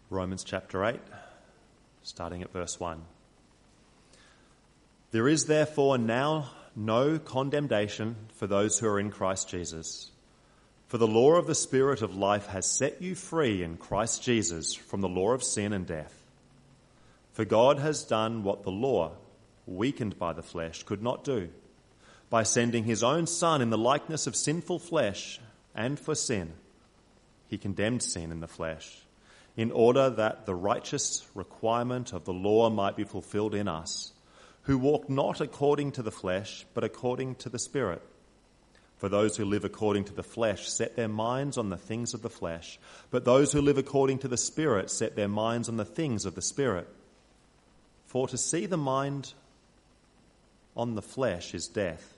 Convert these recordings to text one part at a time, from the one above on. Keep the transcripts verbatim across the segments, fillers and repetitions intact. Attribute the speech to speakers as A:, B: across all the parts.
A: Romans chapter eight, starting at verse one. There is therefore now no condemnation for those who are in Christ Jesus. For the law of the Spirit of life has set you free in Christ Jesus from the law of sin and death. For God has done what the law, weakened by the flesh, could not do, by sending his own Son in the likeness of sinful flesh, and for sin. He condemned sin in the flesh, in order that the righteous requirement of the law might be fulfilled in us, who walk not according to the flesh, but according to the Spirit. For those who live according to the flesh set their minds on the things of the flesh, but those who live according to the Spirit set their minds on the things of the Spirit. For to see the mind on the flesh is death.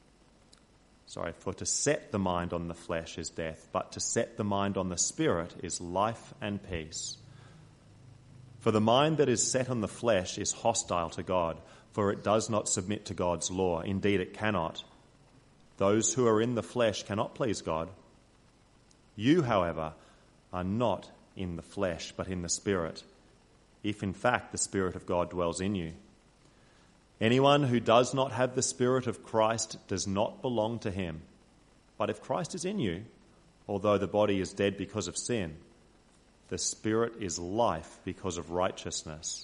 A: Sorry, for to set the mind on the flesh is death, but to set the mind on the Spirit is life and peace. For the mind that is set on the flesh is hostile to God, for it does not submit to God's law. Indeed, it cannot. Those who are in the flesh cannot please God. You, however, are not in the flesh, but in the Spirit, if in fact the Spirit of God dwells in you. Anyone who does not have the Spirit of Christ does not belong to him. But if Christ is in you, although the body is dead because of sin, the Spirit is life because of righteousness.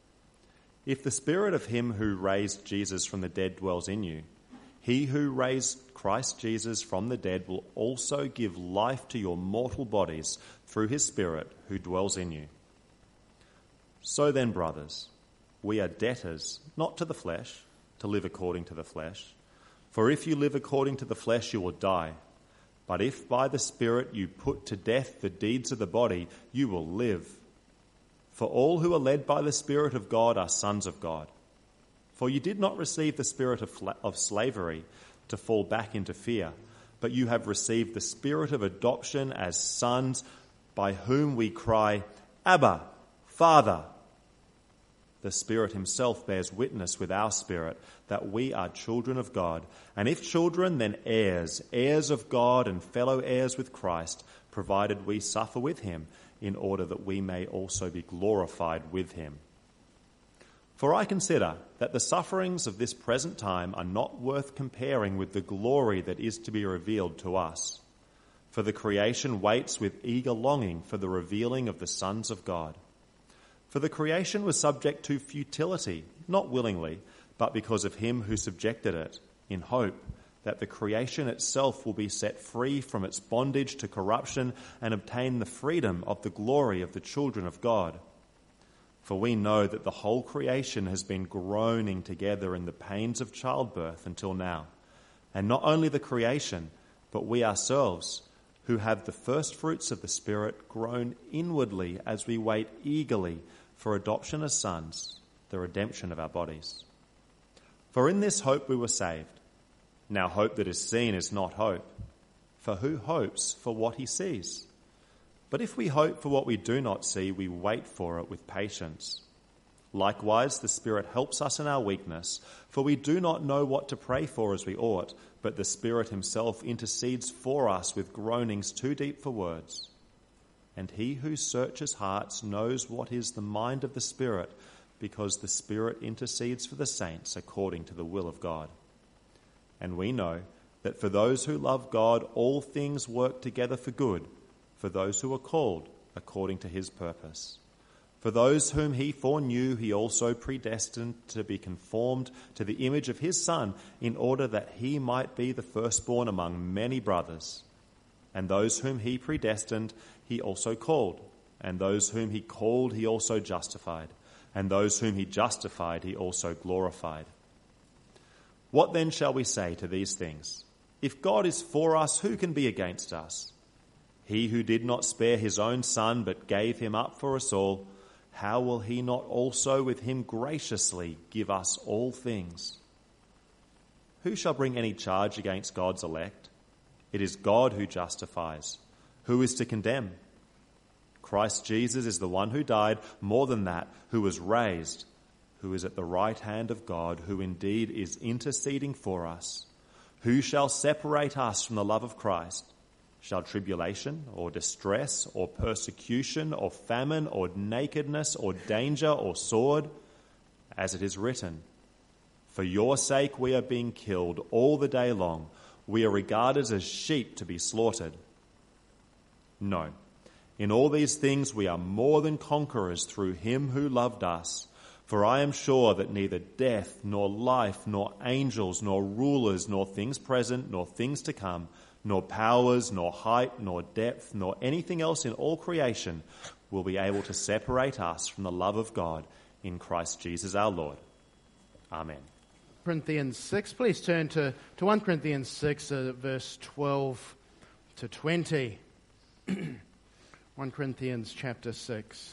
A: If the Spirit of him who raised Jesus from the dead dwells in you, he who raised Christ Jesus from the dead will also give life to your mortal bodies through his Spirit who dwells in you. So then, brothers, we are debtors, not to the flesh, to live according to the flesh. For if you live according to the flesh, you will die. But if by the Spirit you put to death the deeds of the body, you will live. For all who are led by the Spirit of God are sons of God. For you did not receive the spirit of, fla- of slavery to fall back into fear, but you have received the Spirit of adoption as sons, by whom we cry, Abba, Father. The Spirit himself bears witness with our spirit that we are children of God. And if children, then heirs, heirs of God and fellow heirs with Christ, provided we suffer with him, in order that we may also be glorified with him. For I consider that the sufferings of this present time are not worth comparing with the glory that is to be revealed to us. For the creation waits with eager longing for the revealing of the sons of God. For the creation was subject to futility, not willingly, but because of him who subjected it, in hope that the creation itself will be set free from its bondage to corruption and obtain the freedom of the glory of the children of God. For we know that the whole creation has been groaning together in the pains of childbirth until now. And not only the creation, but we ourselves, who have the first fruits of the Spirit, groan inwardly as we wait eagerly for adoption as sons, the redemption of our bodies. For in this hope we were saved. Now hope that is seen is not hope, for who hopes for what he sees? But if we hope for what we do not see, we wait for it with patience. Likewise, the Spirit helps us in our weakness, for we do not know what to pray for as we ought, but the Spirit himself intercedes for us with groanings too deep for words. And he who searches hearts knows what is the mind of the Spirit, because the Spirit intercedes for the saints according to the will of God. And we know that for those who love God, all things work together for good, for those who are called according to his purpose. For those whom he foreknew, he also predestined to be conformed to the image of his Son, in order that he might be the firstborn among many brothers. And those whom he predestined, he also called. And those whom he called, he also justified. And those whom he justified, he also glorified. What then shall we say to these things? If God is for us, who can be against us? He who did not spare his own Son, but gave him up for us all, how will he not also with him graciously give us all things? Who shall bring any charge against God's elect? It is God who justifies. Who is to condemn? Christ Jesus is the one who died, more than that, who was raised, who is at the right hand of God, who indeed is interceding for us. Who shall separate us from the love of Christ? Shall tribulation or distress or persecution or famine or nakedness or danger or sword? As it is written, for your sake we are being killed all the day long. We are regarded as sheep to be slaughtered. No, in all these things we are more than conquerors through him who loved us. For I am sure that neither death, nor life, nor angels, nor rulers, nor things present, nor things to come, nor powers, nor height, nor depth, nor anything else in all creation will be able to separate us from the love of God in Christ Jesus our Lord. Amen.
B: Corinthians six, please turn to, to First Corinthians six, uh, verse twelve to twenty. First Corinthians chapter six.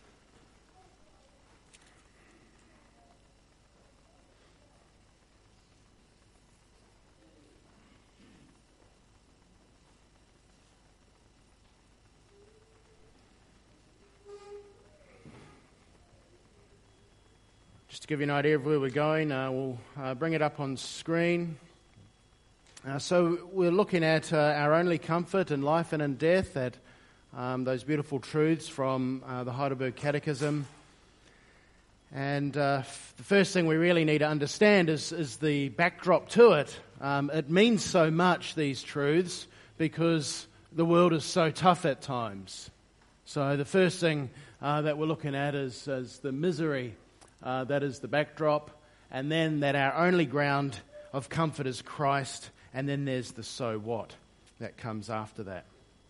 B: Just to give you an idea of where we're going, uh, we'll uh, bring it up on screen. Uh, so we're looking at uh, our only comfort in life and in death, at um, those beautiful truths from uh, the Heidelberg Catechism. And uh, f- the first thing we really need to understand is, is the backdrop to it. Um, it means so much, these truths, because the world is so tough at times. So the first thing uh, that we're looking at is, is the misery. Uh, that is the backdrop, and then that our only ground of comfort is Christ, and then there's the so what that comes after that.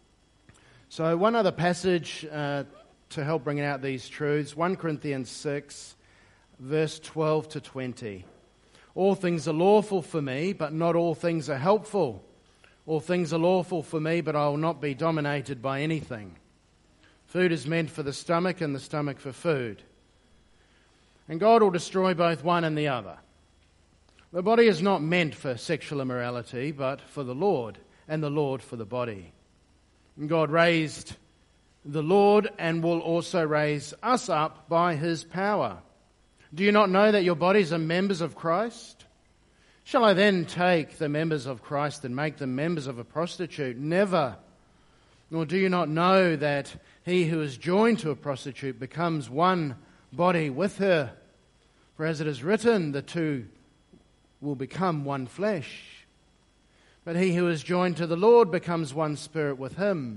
B: So one other passage uh, to help bring out these truths, First Corinthians six, verse twelve to twenty. All things are lawful for me, but not all things are helpful. All things are lawful for me, but I will not be dominated by anything. Food is meant for the stomach, and the stomach for food. And God will destroy both one and the other. The body is not meant for sexual immorality, but for the Lord, and the Lord for the body. And God raised the Lord and will also raise us up by his power. Do you not know that your bodies are members of Christ? Shall I then take the members of Christ and make them members of a prostitute? Never. Nor do you not know that he who is joined to a prostitute becomes one body with her? For as it is written, the two will become one flesh. But he who is joined to the Lord becomes one spirit with him.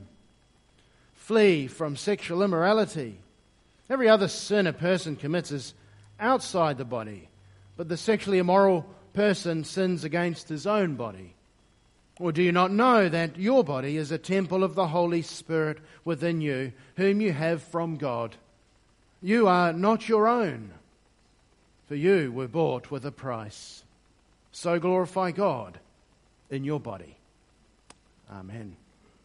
B: Flee from sexual immorality. Every other sin a person commits is outside the body, but the sexually immoral person sins against his own body. Or do you not know that your body is a temple of the Holy Spirit within you, whom you have from God? You are not your own, for you were bought with a price. So glorify God in your body. Amen.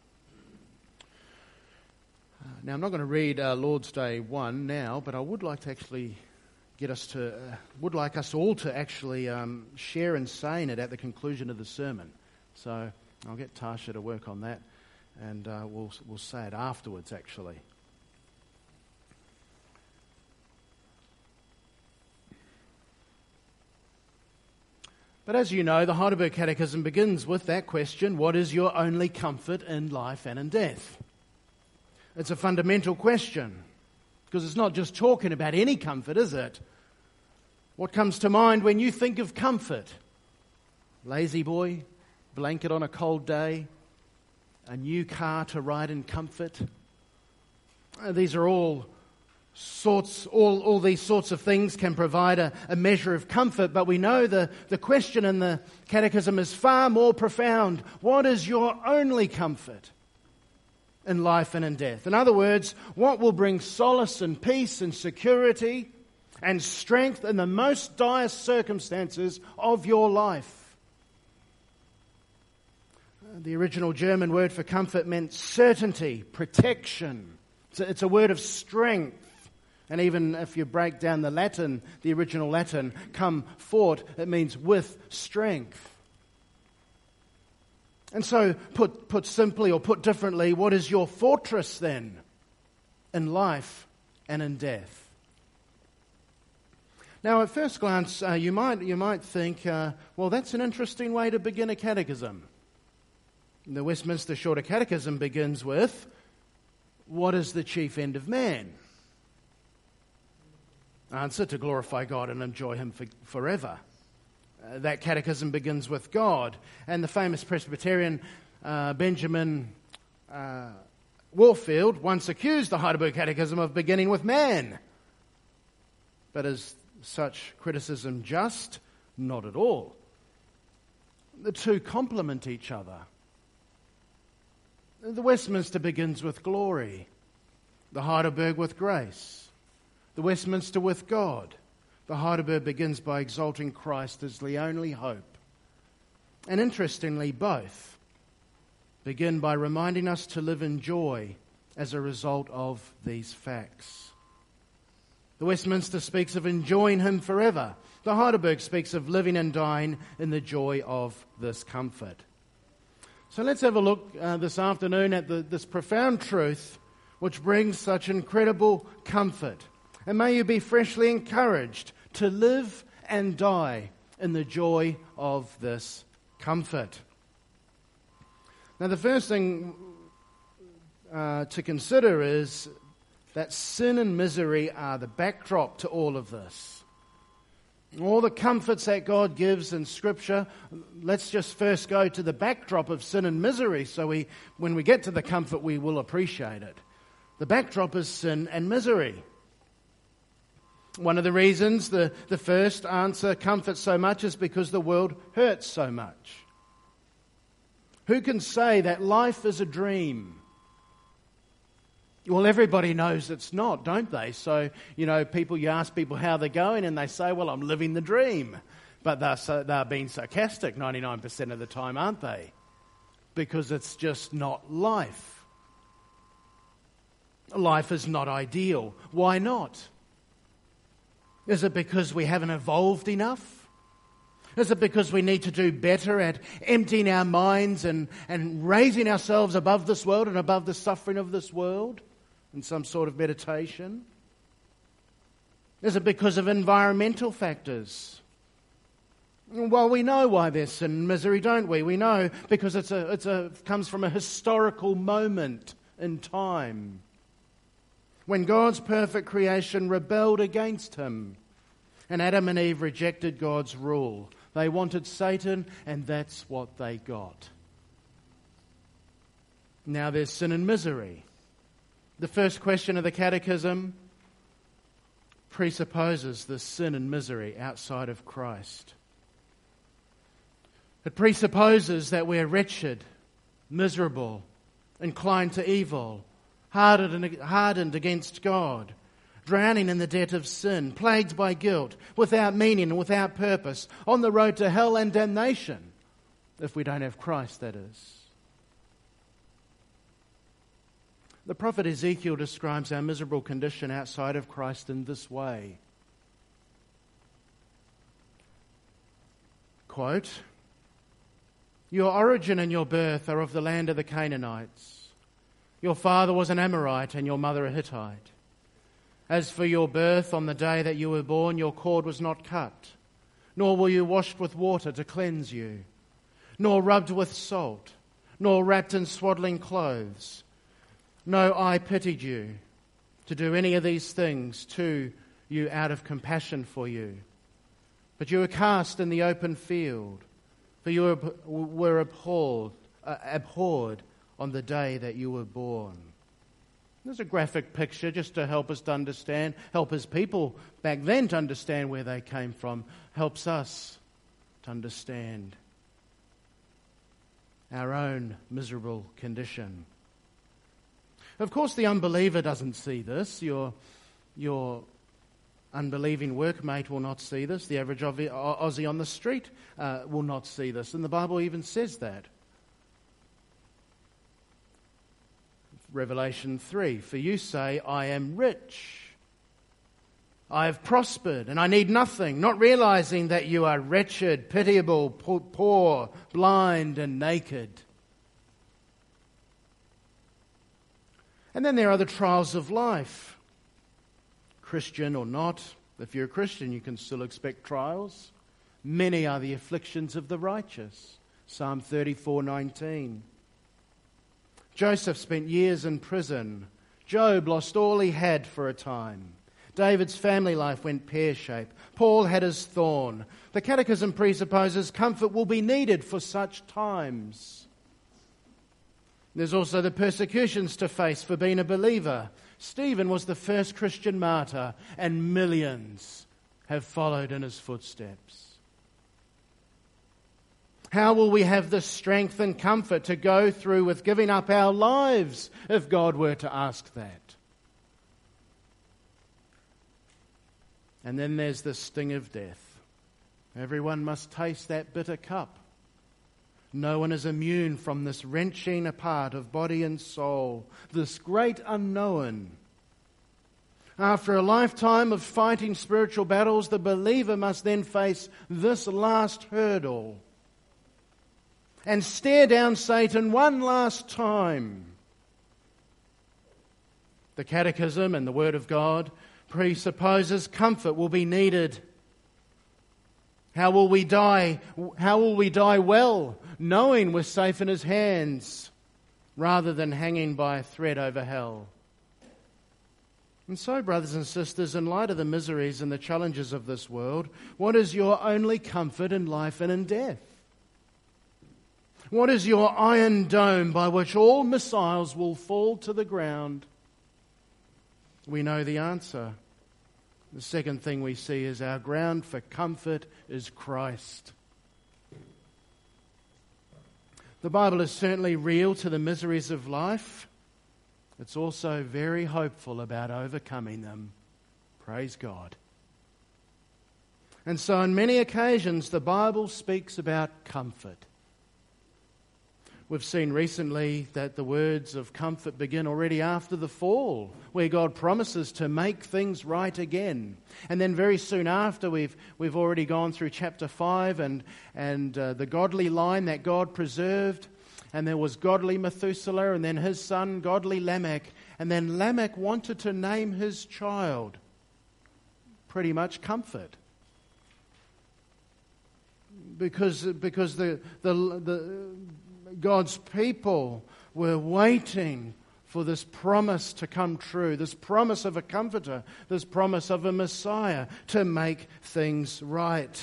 B: Uh, now, I'm not going to read uh, Lord's Day one now, but I would like to actually get us to, uh, would like us all to actually um, share in saying it at the conclusion of the sermon. So I'll get Tasha to work on that, and uh, we'll we'll say it afterwards, actually. But as you know, the Heidelberg Catechism begins with that question, what is your only comfort in life and in death? It's a fundamental question, because it's not just talking about any comfort, is it? What comes to mind when you think of comfort? Lazy boy, blanket on a cold day, a new car to ride in comfort. Uh, these are all sorts, all, all these sorts of things can provide a, a measure of comfort, but we know the, the question in the Catechism is far more profound. What is your only comfort in life and in death? In other words, what will bring solace and peace and security and strength in the most dire circumstances of your life? The original German word for comfort meant certainty, protection. It's a, it's a word of strength. And even if you break down the Latin, the original Latin, come fort, it means with strength. And so, put, put simply or put differently, what is your fortress then in life and in death? Now, at first glance, uh, you might you might think, uh, well, that's an interesting way to begin a catechism. The Westminster Shorter Catechism begins with, what is the chief end of man? Answer, to glorify God and enjoy Him for, forever. Uh, that catechism begins with God. And the famous Presbyterian uh, Benjamin uh, Warfield once accused the Heidelberg Catechism of beginning with man. But is such criticism just? Not at all. The two complement each other. The Westminster begins with glory, the Heidelberg with grace. The Westminster with God. The Heidelberg begins by exalting Christ as the only hope. And interestingly, both begin by reminding us to live in joy as a result of these facts. The Westminster speaks of enjoying Him forever. The Heidelberg speaks of living and dying in the joy of this comfort. So let's have a look uh, this afternoon at the, this profound truth which brings such incredible comfort. And may you be freshly encouraged to live and die in the joy of this comfort. Now, the first thing uh, to consider is that sin and misery are the backdrop to all of this. All the comforts that God gives in Scripture, let's just first go to the backdrop of sin and misery so we, when we get to the comfort, we will appreciate it. The backdrop is sin and misery. One of the reasons the, the first answer comforts so much is because the world hurts so much. Who can say that life is a dream? Well, everybody knows it's not, don't they? So, you know, people, you ask people how they're going and they say, well, I'm living the dream. But they're, so, they're being sarcastic ninety-nine percent of the time, aren't they? Because it's just not life. Life is not ideal. Why not? Is it because we haven't evolved enough? Is it because we need to do better at emptying our minds and, and raising ourselves above this world and above the suffering of this world in some sort of meditation? Is it because of environmental factors? Well, we know why there's sin and misery, don't we? We know because it's a, it's a, it comes from a historical moment in time when God's perfect creation rebelled against Him and Adam and Eve rejected God's rule. They wanted Satan, and that's what they got. Now there's sin and misery. The first question of the Catechism presupposes this sin and misery outside of Christ. It presupposes that we're wretched, miserable, inclined to evil, hardened, hardened against God, drowning in the debt of sin, plagued by guilt, without meaning and without purpose, on the road to hell and damnation, if we don't have Christ, that is. The prophet Ezekiel describes our miserable condition outside of Christ in this way. Quote, "Your origin and your birth are of the land of the Canaanites. Your father was an Amorite and your mother a Hittite. As for your birth, on the day that you were born, your cord was not cut, nor were you washed with water to cleanse you, nor rubbed with salt, nor wrapped in swaddling clothes. No eye pitied you to do any of these things to you out of compassion for you. But you were cast in the open field, for you were, were abhorred, uh, abhorred on the day that you were born." There's a graphic picture just to help us to understand, help his people back then to understand where they came from, helps us to understand our own miserable condition. Of course, the unbeliever doesn't see this. Your, your unbelieving workmate will not see this. The average Aussie on the street uh, will not see this. And the Bible even says that. Revelation three, "For you say, I am rich. I have prospered, and I need nothing, not realizing that you are wretched, pitiable, poor, blind, and naked." And then there are the trials of life. Christian or not, if you're a Christian, you can still expect trials. "Many are the afflictions of the righteous." Psalm thirty-four nineteen. Joseph spent years in prison. Job lost all he had for a time. David's family life went pear-shaped. Paul had his thorn. The Catechism presupposes comfort will be needed for such times. There's also the persecutions to face for being a believer. Stephen was the first Christian martyr, and millions have followed in his footsteps. How will we have the strength and comfort to go through with giving up our lives if God were to ask that? And then there's the sting of death. Everyone must taste that bitter cup. No one is immune from this wrenching apart of body and soul, this great unknown. After a lifetime of fighting spiritual battles, the believer must then face this last hurdle and stare down Satan one last time. The Catechism and the Word of God presupposes comfort will be needed. How will we die? How will we die well, knowing we're safe in His hands, rather than hanging by a thread over hell? And so, brothers and sisters, in light of the miseries and the challenges of this world, what is your only comfort in life and in death? What is your iron dome by which all missiles will fall to the ground? We know the answer. The second thing we see is our ground for comfort is Christ. The Bible is certainly real to the miseries of life. It's also very hopeful about overcoming them. Praise God. And so on many occasions the Bible speaks about comfort. We've seen recently that the words of comfort begin already after the fall, where God promises to make things right again. And then very soon after, we've we've already gone through chapter five and, and uh, the godly line that God preserved. And there was godly Methuselah, and then his son, godly Lamech. And then Lamech wanted to name his child pretty much Comfort. Because, because the the the... God's people were waiting for this promise to come true, this promise of a comforter, this promise of a Messiah to make things right.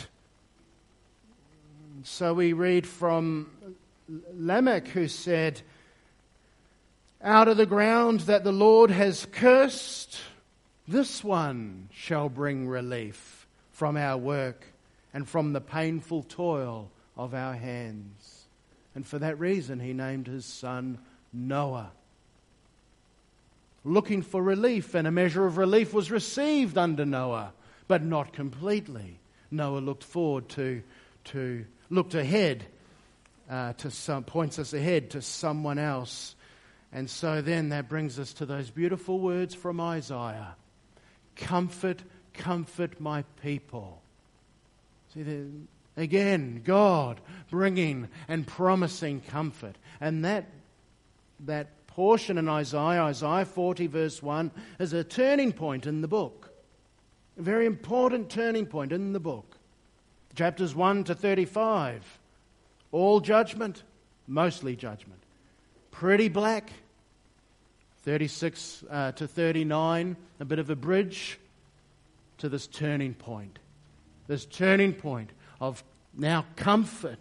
B: So we read from Lamech, who said, "Out of the ground that the Lord has cursed, this one shall bring relief from our work and from the painful toil of our hands." And for that reason, he named his son Noah. Looking for relief, and a measure of relief was received under Noah, but not completely. Noah looked forward to, to looked ahead, uh, to some, points us ahead to someone else. And so then that brings us to those beautiful words from Isaiah. Comfort, comfort my people. See, the Again, God bringing and promising comfort. And that, that portion in Isaiah, Isaiah forty verse one, is a turning point in the book. A very important turning point in the book. Chapters one to thirty-five, all judgment, mostly judgment. Pretty black. thirty-six uh, to thirty-nine, a bit of a bridge to this turning point. This turning point of now comfort.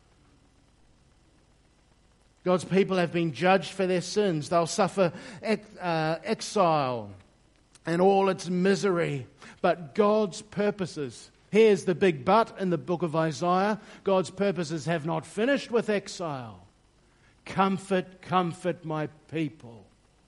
B: God's people have been judged for their sins. They'll suffer ex, uh, exile and all its misery. But God's purposes, here's the big but in the book of Isaiah, God's purposes have not finished with exile. Comfort, comfort my people.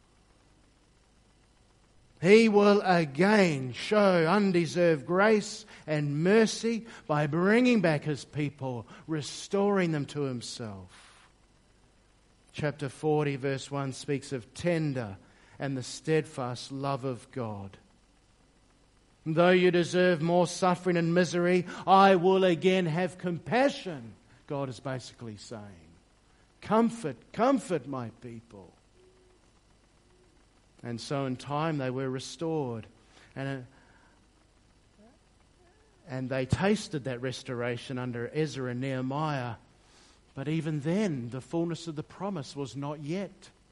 B: He will again show undeserved grace and mercy by bringing back His people, restoring them to Himself. Chapter forty verse one speaks of tender and the steadfast love of God. Though you deserve more suffering and misery, I will again have compassion, God is basically saying. Comfort, comfort my people. And so in time they were restored. And, uh, and they tasted that restoration under Ezra and Nehemiah. But even then, the fullness of the promise was not yet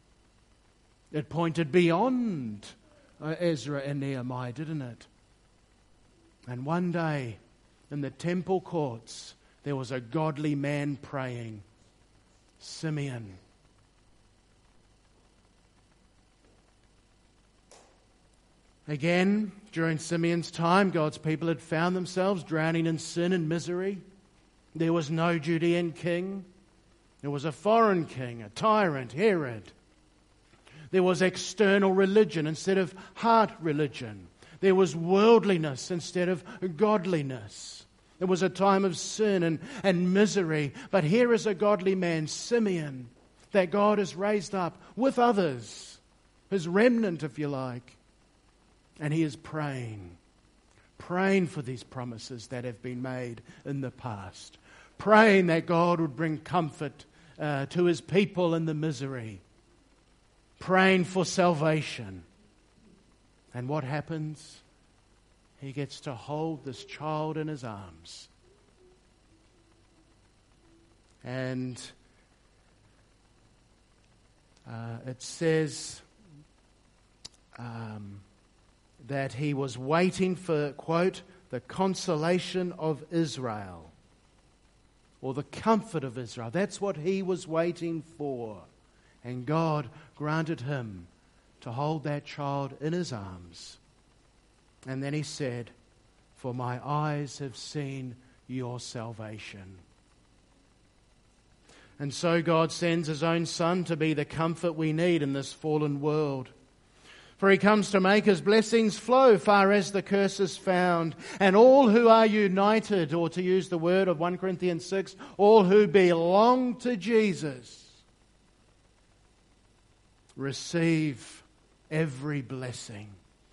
B: It pointed beyond uh, Ezra and Nehemiah, didn't it? And one day, in the temple courts, there was a godly man praying, Simeon. Again, during Simeon's time, God's people had found themselves drowning in sin and misery. There was no Judean king. There was a foreign king, a tyrant, Herod. There was external religion instead of heart religion. There was worldliness instead of godliness. It was a time of sin and, and misery. But here is a godly man, Simeon, that God has raised up with others, his remnant, if you like. And he is praying, praying for these promises that have been made in the past, praying that God would bring comfort uh, to his people in the misery, praying for salvation. And what happens? He gets to hold this child in his arms. And uh, it says um, that he was waiting for, quote, the consolation of Israel, or the comfort of Israel. That's what he was waiting for. And God granted him to hold that child in his arms. And then he said, for my eyes have seen your salvation. And so God sends his own Son to be the comfort we need in this fallen world. For he comes to make his blessings flow far as the curse is found. And all who are united, or to use the word of First Corinthians six, all who belong to Jesus, receive every blessing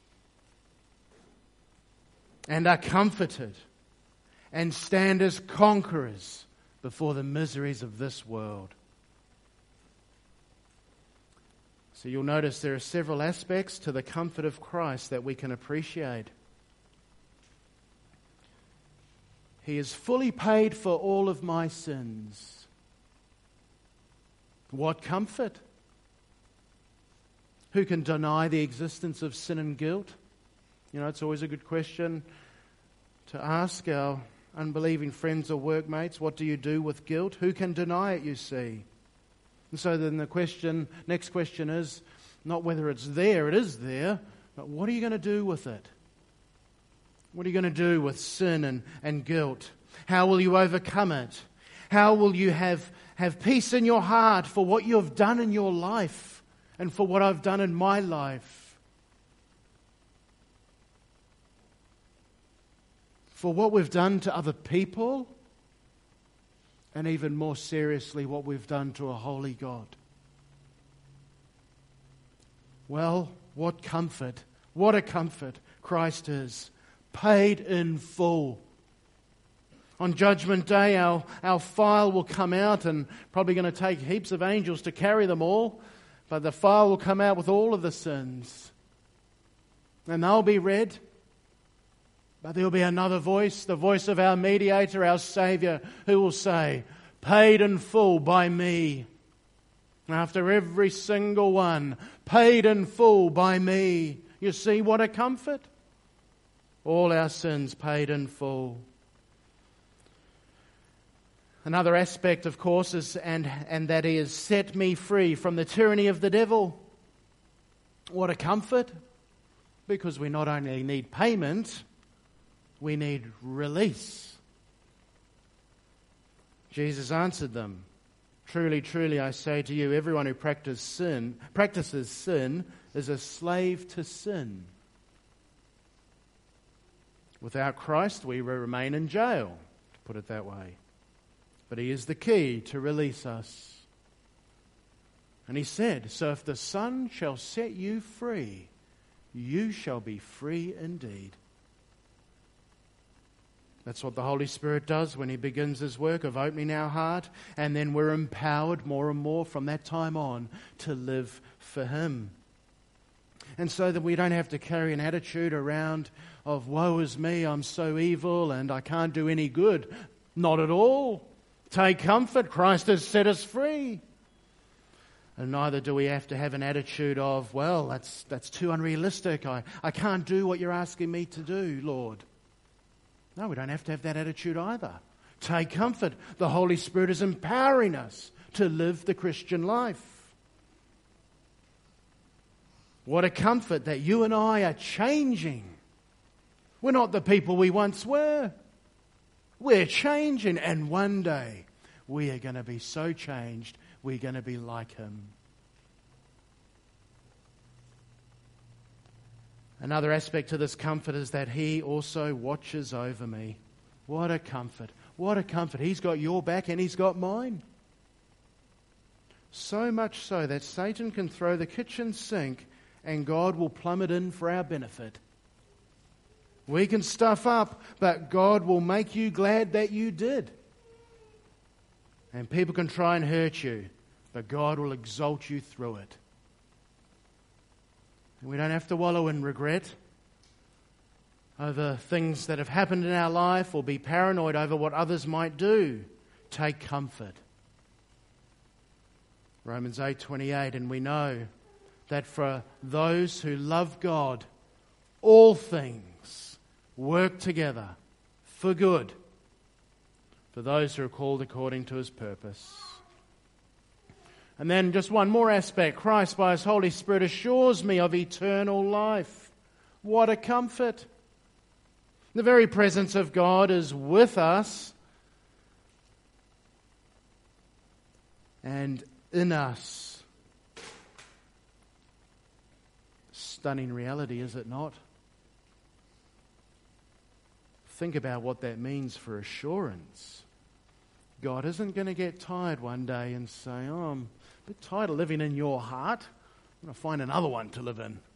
B: and are comforted and stand as conquerors before the miseries of this world. So you'll notice there are several aspects to the comfort of Christ that we can appreciate. He has fully paid for all of my sins. What comfort? Who can deny the existence of sin and guilt? You know, it's always a good question to ask our unbelieving friends or workmates. What do you do with guilt? Who can deny it, you see? And so then the question, next question is not whether it's there, it is there, but what are you going to do with it? What are you going to do with sin and, and guilt? How will you overcome it? How will you have, have peace in your heart for what you have done in your life and for what I've done in my life? For what we've done to other people, and even more seriously, what we've done to a holy God. Well, what comfort, what a comfort Christ is, paid in full. On Judgment Day, our, our file will come out, and probably going to take heaps of angels to carry them all, but the file will come out with all of the sins. And they'll be read. But there will be another voice, the voice of our mediator, our Saviour, who will say, paid in full by me. After every single one, paid in full by me. You see what a comfort? All our sins paid in full. Another aspect, of course, is and, and that He has set me free from the tyranny of the devil. What a comfort, because we not only need payment, we need release. Jesus answered them, truly, truly, I say to you, everyone who practices sin, practices sin is a slave to sin. Without Christ, we remain in jail, to put it that way. But He is the key to release us. And He said, so if the Son shall set you free, you shall be free indeed. That's what the Holy Spirit does when He begins His work of opening our heart, and then we're empowered more and more from that time on to live for Him. And so that we don't have to carry an attitude around of, woe is me, I'm so evil and I can't do any good. Not at all. Take comfort, Christ has set us free. And neither do we have to have an attitude of, well, that's that's too unrealistic. I, I can't do what you're asking me to do, Lord. No, we don't have to have that attitude either. Take comfort. The Holy Spirit is empowering us to live the Christian life. What a comfort that you and I are changing. We're not the people we once were. We're changing, and one day we are going to be so changed, we're going to be like Him. Another aspect to this comfort is that He also watches over me. What a comfort. What a comfort. He's got your back and He's got mine. So much so that Satan can throw the kitchen sink and God will plumb it in for our benefit. We can stuff up, but God will make you glad that you did. And people can try and hurt you, but God will exalt you through it. And we don't have to wallow in regret over things that have happened in our life or be paranoid over what others might do. Take comfort. Romans eight twenty-eight, and we know that for those who love God, all things work together for good, for those who are called according to His purpose. And then just one more aspect. Christ, by His Holy Spirit, assures me of eternal life. What a comfort. The very presence of God is with us and in us. Stunning reality, is it not? Think about what that means for assurance. God isn't going to get tired one day and say, oh, I'm a bit tired of living in your heart. I'm going to find another one to live in.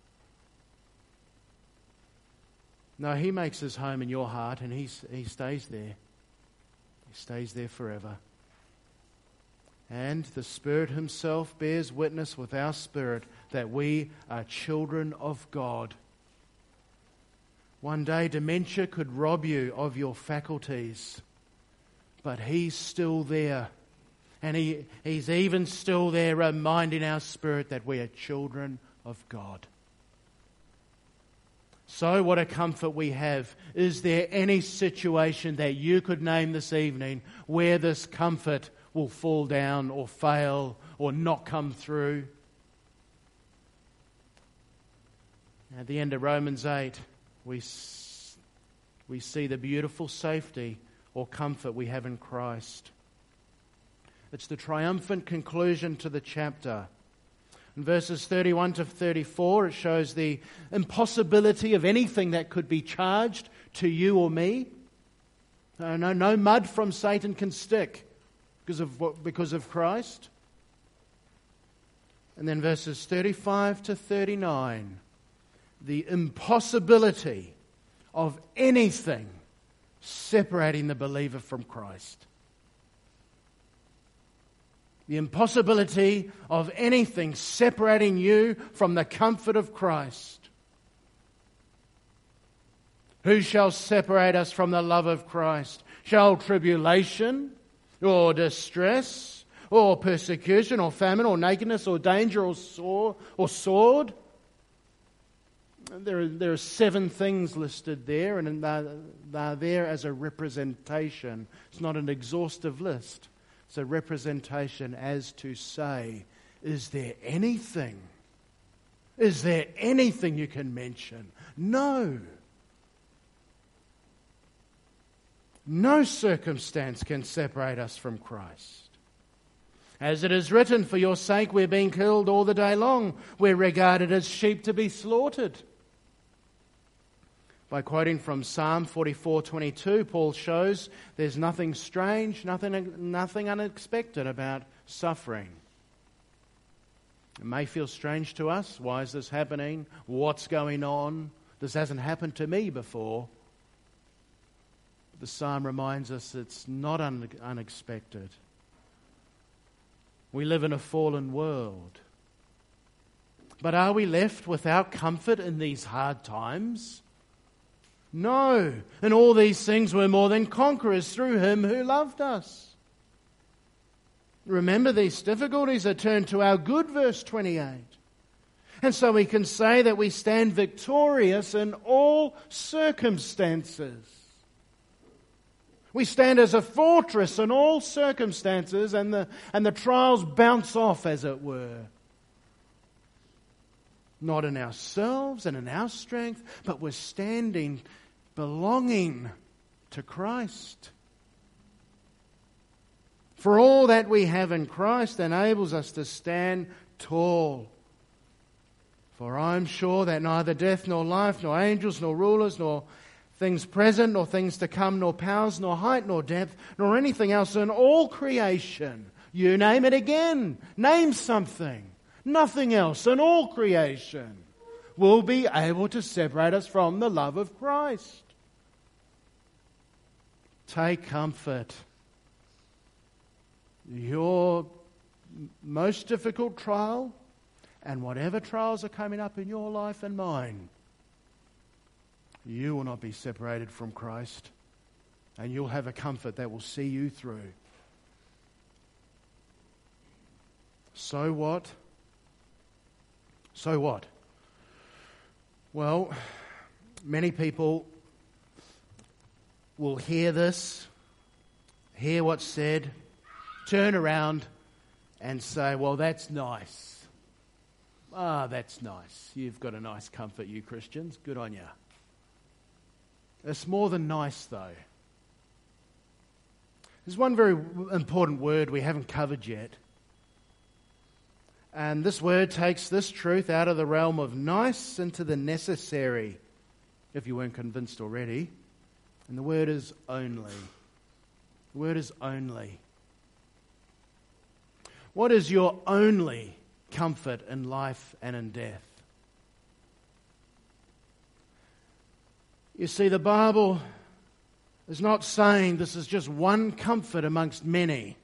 B: No, He makes His home in your heart and He, he stays there. He stays there forever. And the Spirit Himself bears witness with our spirit that we are children of God. One day dementia could rob you of your faculties, but He's still there. And he, He's even still there reminding our spirit that we are children of God. So what a comfort we have. Is there any situation that you could name this evening where this comfort will fall down or fail or not come through? At the end of Romans eight, we, we see the beautiful safety or comfort we have in Christ. It's the triumphant conclusion to the chapter. In verses thirty-one to thirty-four, it shows the impossibility of anything that could be charged to you or me. No, no, no mud from Satan can stick because of what, because of Christ. And then verses thirty-five to thirty-nine, the impossibility of anything separating the believer from Christ. The impossibility of anything separating you from the comfort of Christ. Who shall separate us from the love of Christ? Shall tribulation or distress or persecution or famine or nakedness or danger or sword? Or sword? There are, there are seven things listed there, and they're, they're there as a representation. It's not an exhaustive list. It's a representation as to say, is there anything? Is there anything you can mention? No. No circumstance can separate us from Christ. As it is written, for your sake we're being killed all the day long. We're regarded as sheep to be slaughtered. By quoting from Psalm forty-four twenty-two, Paul shows there's nothing strange, nothing, nothing unexpected about suffering. It may feel strange to us. Why is this happening? What's going on? This hasn't happened to me before. The psalm reminds us it's not un- unexpected. We live in a fallen world. But are we left without comfort in these hard times? No. In all these things we're more than conquerors through Him who loved us. Remember, these difficulties are turned to our good, verse twenty-eight. And so we can say that we stand victorious in all circumstances. We stand as a fortress in all circumstances, and the, and the trials bounce off, as it were. Not in ourselves and in our strength, but we're standing, belonging to Christ. For all that we have in Christ enables us to stand tall. For I'm sure that neither death nor life, nor angels, nor rulers, nor things present, nor things to come, nor powers, nor height, nor depth, nor anything else in all creation, you name it again, name something, nothing else in all creation will be able to separate us from the love of Christ. Take comfort. Your most difficult trial, and whatever trials are coming up in your life and mine, you will not be separated from Christ, and you'll have a comfort that will see you through. So what? So what? Well, many people will hear this, hear what's said, turn around and say, well, that's nice. Ah, that's nice. You've got a nice comfort, you Christians. Good on you. It's more than nice, though. There's one very important word we haven't covered yet. And this word takes this truth out of the realm of nice into the necessary, if you weren't convinced already. And the word is only. The word is only. What is your only comfort in life and in death? You see, the Bible is not saying this is just one comfort amongst many.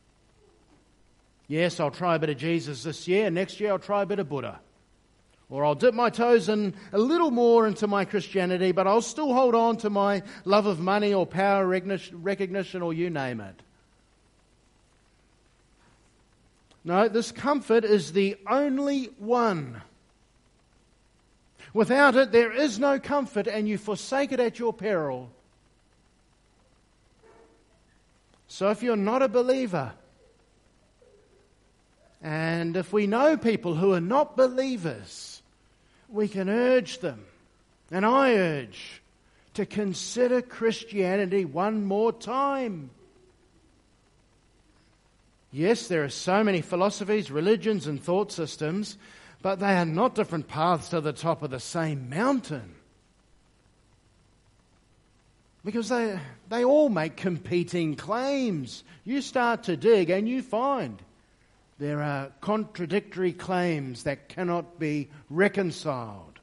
B: Yes, I'll try a bit of Jesus this year, next year I'll try a bit of Buddha. Or I'll dip my toes in a little more into my Christianity, but I'll still hold on to my love of money or power recognition or you name it. No, this comfort is the only one. Without it, there is no comfort, and you forsake it at your peril. So if you're not a believer, and if we know people who are not believers, we can urge them, and I urge, to consider Christianity one more time. Yes, there are so many philosophies, religions, and thought systems, but they are not different paths to the top of the same mountain. Because they, they all make competing claims. You start to dig and you find there are contradictory claims that cannot be reconciled.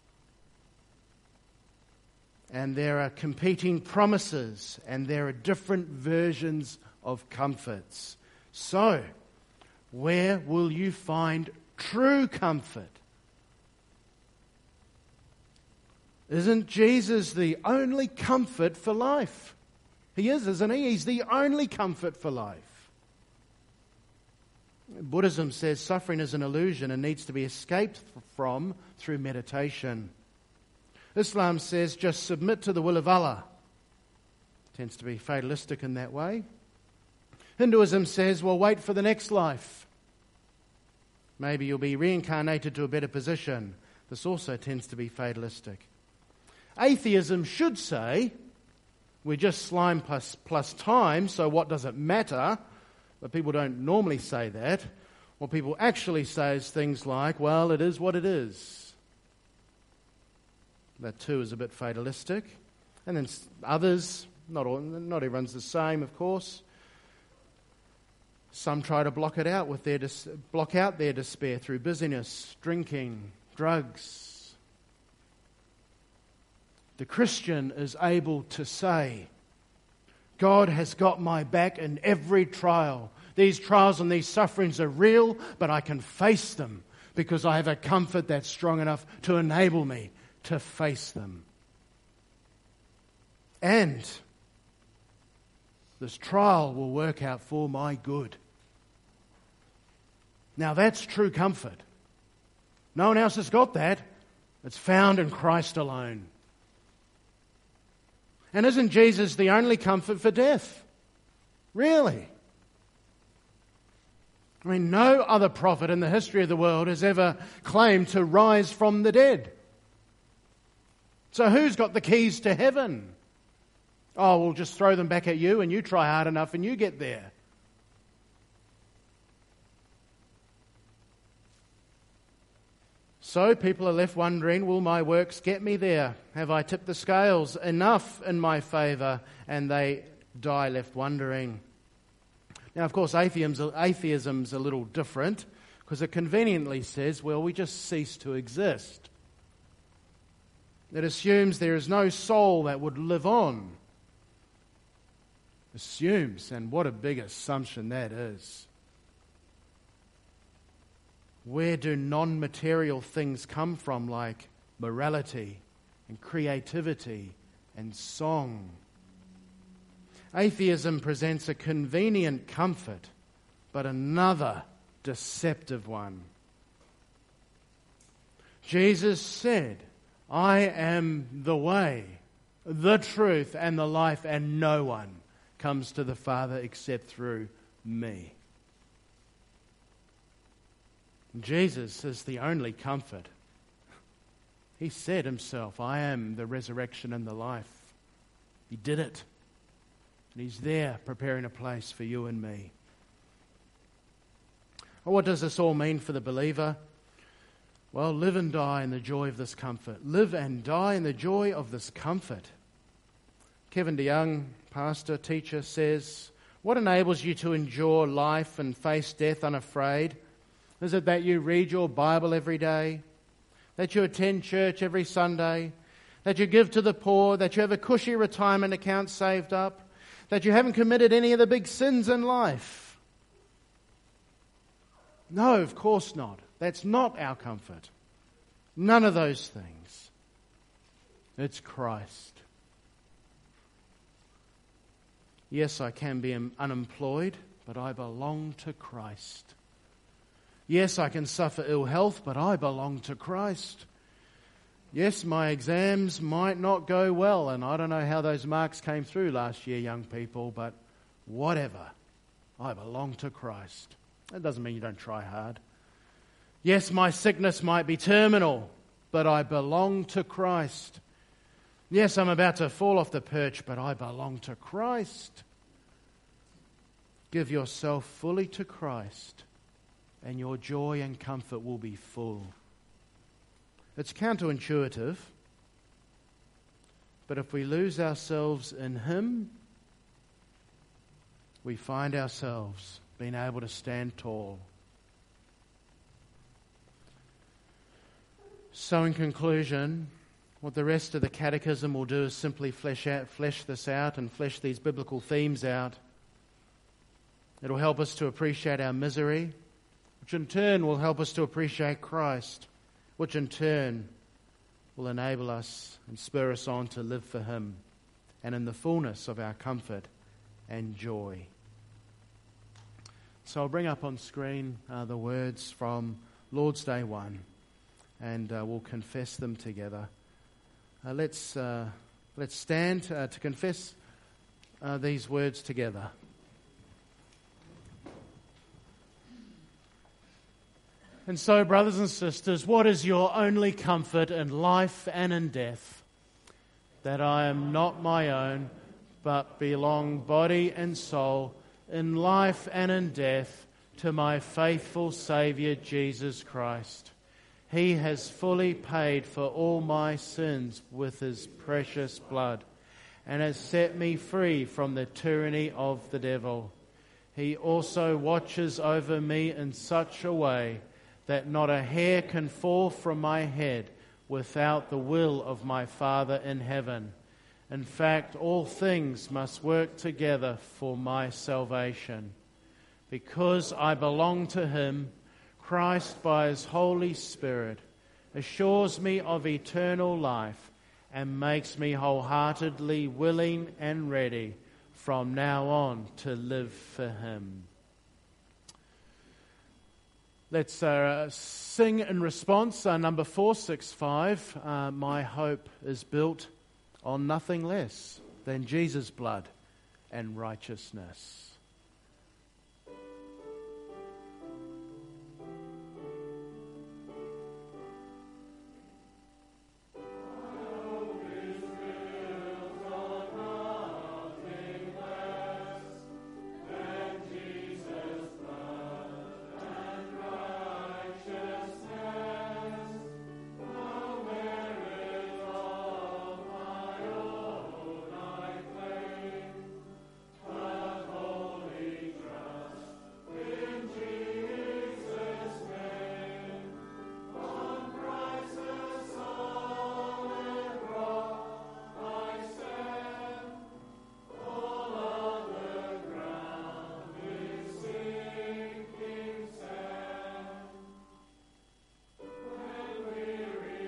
B: And there are competing promises, and there are different versions of comforts. So, where will you find true comfort? Isn't Jesus the only comfort for life? He is, isn't he? He's the only comfort for life. Buddhism says suffering is an illusion and needs to be escaped from through meditation. Islam says just submit to the will of Allah. Tends to be fatalistic in that way. Hinduism says, well, wait for the next life. Maybe you'll be reincarnated to a better position. This also tends to be fatalistic. Atheism should say, we're just slime plus, plus time, so what does it matter? But people don't normally say that. What people actually say is things like, well, it is what it is. That too is a bit fatalistic. And then others, not all, not everyone's the same, of course. Some try to block it out with their dis- block out their despair through busyness, drinking, drugs. The Christian is able to say, God has got my back in every trial. These trials and these sufferings are real, but I can face them because I have a comfort that's strong enough to enable me to face them. And this trial will work out for my good. Now that's true comfort. No one else has got that. It's found in Christ alone. And isn't Jesus the only comfort for death? Really? I mean, no other prophet in the history of the world has ever claimed to rise from the dead. So who's got the keys to heaven? Oh, we'll just throw them back at you and you try hard enough and you get there. So people are left wondering, will my works get me there? Have I tipped the scales enough in my favour? And they die left wondering. Now, of course, atheism's a little different because it conveniently says, well, we just cease to exist. It assumes there is no soul that would live on. Assumes, and what a big assumption that is. Where do non-material things come from, like morality and creativity and song? Atheism presents a convenient comfort, but another deceptive one. Jesus said, I am the way, the truth, and the life, and no one comes to the Father except through me. Jesus is the only comfort. He said himself, I am the resurrection and the life. He did it. And he's there preparing a place for you and me. Well, what does this all mean for the believer? Well, live and die in the joy of this comfort. Live and die in the joy of this comfort. Kevin DeYoung, pastor, teacher, says, what enables you to endure life and face death unafraid? Is it that you read your Bible every day? That you attend church every Sunday? That you give to the poor? That you have a cushy retirement account saved up? That you haven't committed any of the big sins in life? No, of course not. That's not our comfort. None of those things. It's Christ. Yes, I can be unemployed, but I belong to Christ. Yes, I can suffer ill health, but I belong to Christ. Yes, my exams might not go well, and I don't know how those marks came through last year, young people, but whatever. I belong to Christ. That doesn't mean you don't try hard. Yes, my sickness might be terminal, but I belong to Christ. Yes, I'm about to fall off the perch, but I belong to Christ. Give yourself fully to Christ, and your joy and comfort will be full. It's counterintuitive, but if we lose ourselves in Him, we find ourselves being able to stand tall. So in conclusion, what the rest of the catechism will do is simply flesh out, flesh this out and flesh these biblical themes out. It'll help us to appreciate our misery, which in turn will help us to appreciate Christ, which in turn will enable us and spur us on to live for Him and in the fullness of our comfort and joy. So I'll bring up on screen uh, the words from Lord's Day one, and uh, we'll confess them together. Uh, let's uh, let's stand uh, to confess uh, these words together. And so, brothers and sisters, what is your only comfort in life and in death? That I am not my own, but belong body and soul, in life and in death, to my faithful Saviour Jesus Christ. He has fully paid for all my sins with His precious blood, and has set me free from the tyranny of the devil. He also watches over me in such a way that not a hair can fall from my head without the will of my Father in heaven. In fact, all things must work together for my salvation. Because I belong to Him, Christ, by His Holy Spirit, assures me of eternal life and makes me wholeheartedly willing and ready from now on to live for Him. Let's uh, sing in response. Uh, number four six five. Uh, My hope is built on nothing less than Jesus' blood and righteousness.